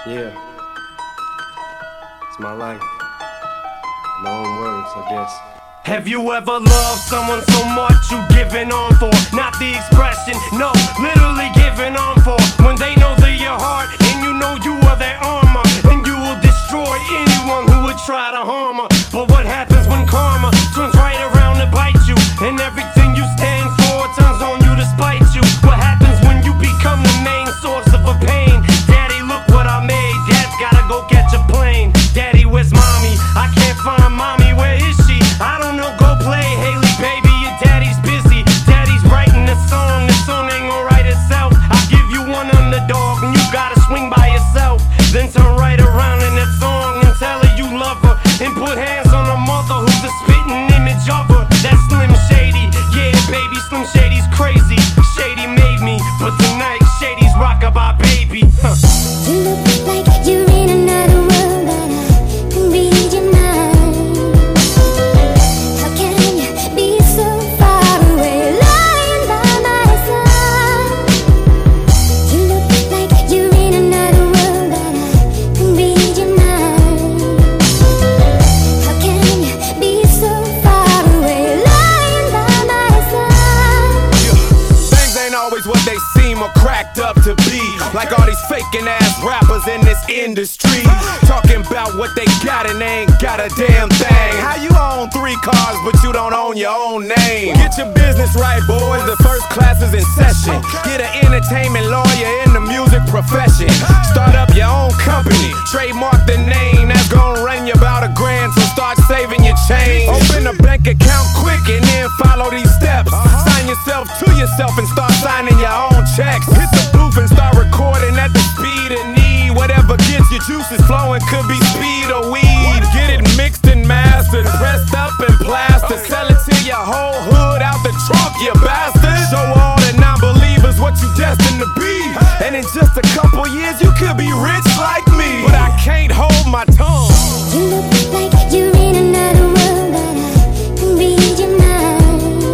Yeah, it's my life. My own words, I guess. Have you ever loved someone so much you giving on for? Not the expression, no, literally giving on for. When they know they're your heart and you know you are their armor, and you will destroy anyone who would try to harm her. But what happens when karma turns right around to bite you, and everything you stand for turns on you to spite you? What happens when you become the main source of a pain? Daddy, look what I made. Dad's gotta go catch a plane. Daddy, where's mommy? I can't find mommy. Where is she? I don't know. Go play, Haley, baby. Your daddy's busy. Daddy's writing a song. The song ain't gonna write itself. I'll give you one underdog, and you gotta swing by yourself. Then turn right around in that song and tell her you love her, and put hands on her mother, who's a spitting image of her. That's Slim Shady. Yeah, baby, Slim Shady's crazy. Shady made me, but tonight Shady's rockabye baby. You look like you're in another world, but I can read your mind. How can you be so far away, lying by my side? You look like you're in another world, but I can read your mind. How can you be so far away, lying by my side? Things ain't always what they seem or cracked up to be. Like all these faking ass rappers in this industry, talking about what they got and they ain't got a damn thing. How you own 3 cars but you don't own your own name? Get your business right, boys, the first class is in session. Get an entertainment lawyer in the music profession. Start up your own company, trademark the name. That's gonna run you about $1,000, so start saving your change. Open a bank account quick and then follow these steps. Sign yourself to yourself and start signing your own checks. Hit the booth and start recording at the speed of need. Whatever gets your juices flowing, could be speed or weed. Get it mixed and mastered, pressed up and plastered. Sell it to your whole hood out the trunk, you bastard. Show all the non-believers what you destined to be, and in just a couple years you could be rich like me. But I can't hold my tongue. You look like you're in another world, but I can read your mind.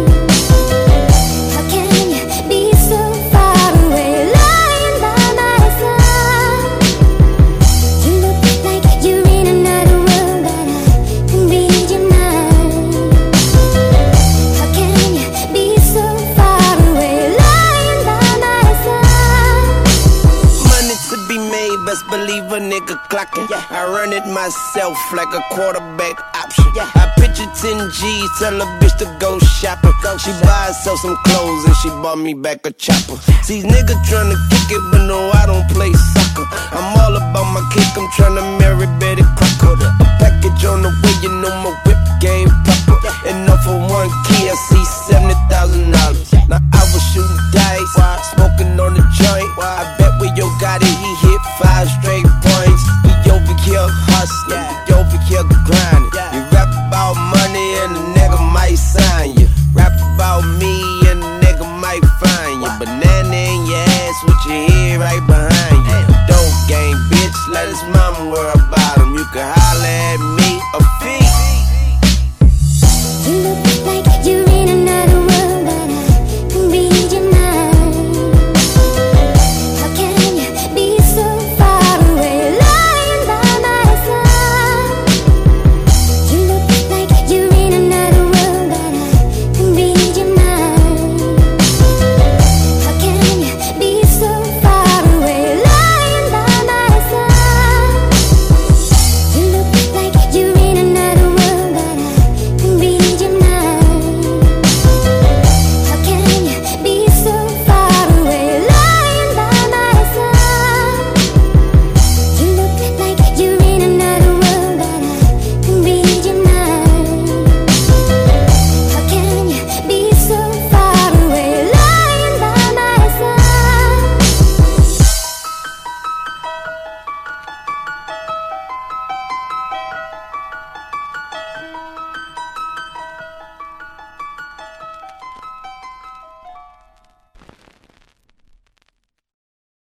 How can you be so far away, lying by my side? You look like you're in another world, but I can read your mind. How can you be so far away, lying by my side? Money to be made, best believe a nigga clocking. I run it myself like a quarterback option. I picture 10 G's, tell a bitch to go shopping. She buy herself some clothes and she bought me back a chopper. See, nigga tryna kick it, but no, I don't play soccer. I'm all about my kick, I'm tryna marry Betty Crocker. A package on the way, you know my whip game proper. And off of 1 key, I see $70,000. Now I was shooting dice, smoking on the joint. I bet where yo got it, he hit 5 straight points. He over here hustling, he over here grinding. You rap about money and a nigga might sign you. Rap about me and a nigga might find you. Banana in your ass with your head right behind you. Dope game, bitch, let his mama worry about him. You can holler at me